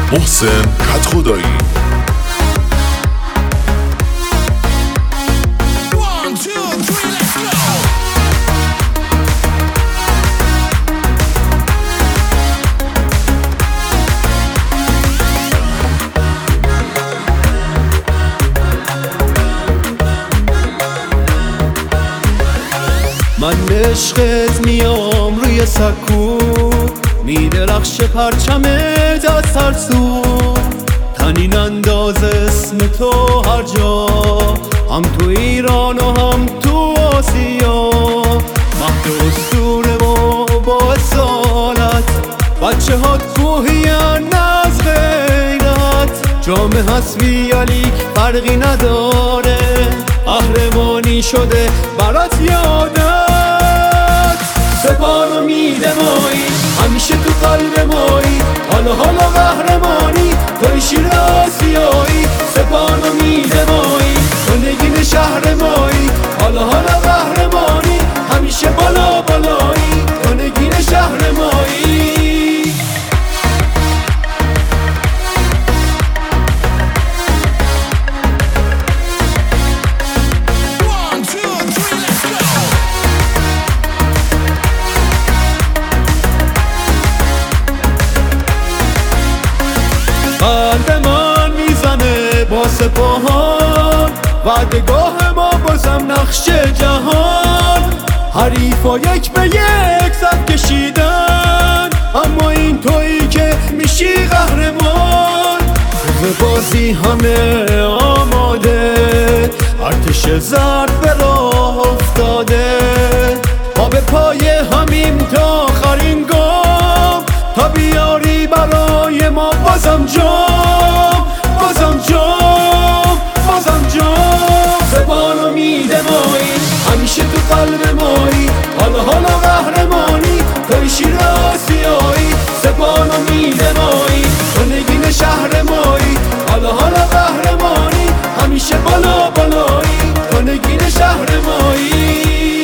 محسن کدخدایی. من به عشقت میام روی سکو، میدرخش پرچمت از هر سو، تنین انداز اسم تو هر جا، هم تو ایران و هم تو آسیا، مهد اسطوره و با اصالت، بچه ها کوهیان از غیرت، جامعه هستی علیک فرقی نداره، قهرمانی شده برات یادت، سپانو میده مایی همیشه تو قلب مایی، حالا قهرمانی توی شیر آسیایی، سپانو میده مایی تو نگین شهر مایی، حالا قهرمانی همیشه بالا بالایی تو نگین شهر مایی. قلب من میزنه با سپاهان، وعدگاه ما بازم نقش جهان، حریفا یک به یک صد کشیدن، اما این تویی که میشی قهرمان، روز بازی همه آماده، ارتش زرد به راه افتاده، ما به پای همیم تا آخرین گام، تا بیاری برای ما بازم جام، بازم جام، بازم جام، زبانو میده مایی همیشه تو قلب مایی، حالا قهرمانی توی شیر آسیایی، زبانو میده مایی تو نگین شهر مایی، حالا قهرمانی همیشه بالا بالایی تو نگین شهر مایی.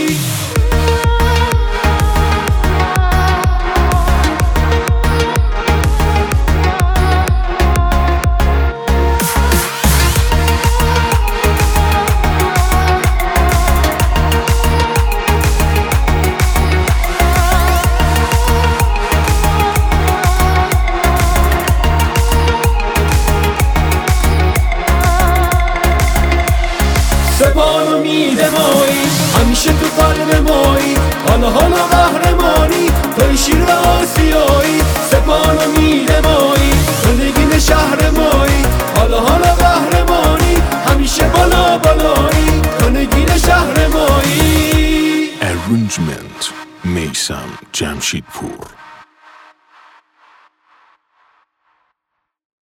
سپانو میده مایی همیشه تو قلب مایی، حالا قهرمانی توی شیر آسیایی، سپانو میده مایی تو نگین شهر مایی، حالا قهرمانی همیشه بالا بالایی تو نگین شهر مایی. Arrangement میثم جمشیدپور.